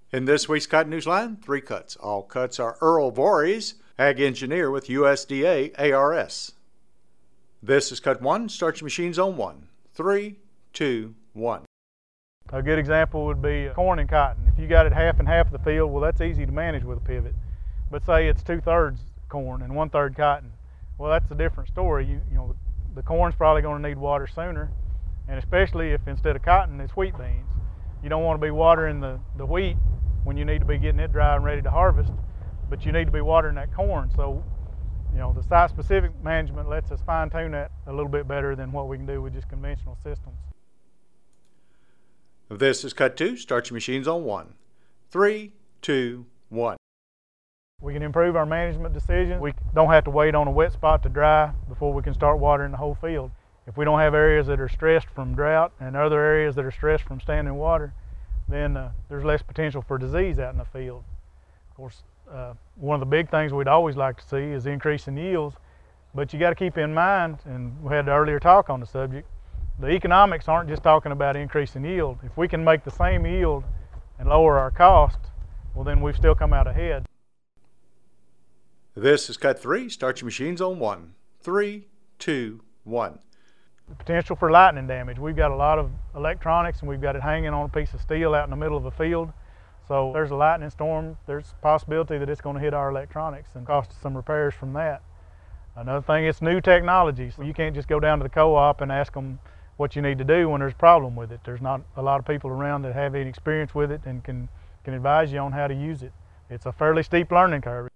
In this week's Cotton Newsline, 3 cuts. All cuts are Earl Voorhees, Ag Engineer with USDA ARS. This is cut 1, start your machines on 1. 3, 2, 1. A good example would be corn and cotton. If you got it half and half of the field, well, that's easy to manage with a pivot. But say it's 2/3 corn and 1/3 cotton. Well, that's a different story. You know, the corn's probably going to need water sooner, and especially if instead of cotton it's wheat beans. You don't want to be watering the wheat when you need to be getting it dry and ready to harvest, but you need to be watering that corn. So, you know, the site-specific management lets us fine-tune that a little bit better than what we can do with just conventional systems. This is cut 2, start your machines on 1. 3, 2, 1. We can improve our management decisions. We don't have to wait on a wet spot to dry before we can start watering the whole field. If we don't have areas that are stressed from drought and other areas that are stressed from standing water, then there's less potential for disease out in the field. Of course, one of the big things we'd always like to see is increase in yields, but you got to keep in mind, and we had an earlier talk on the subject, the economics aren't just talking about increasing yield. If we can make the same yield and lower our cost, well, then we've still come out ahead. This is cut 3, start your machines on 1. 3, 2, 1. The potential for lightning damage. We've got a lot of electronics and we've got it hanging on a piece of steel out in the middle of a field. So if there's a lightning storm, there's a possibility that it's going to hit our electronics and cost us some repairs from that. Another thing, it's new technology. So you can't just go down to the co-op and ask them what you need to do when there's a problem with it. There's not a lot of people around that have any experience with it and can advise you on how to use it. It's a fairly steep learning curve.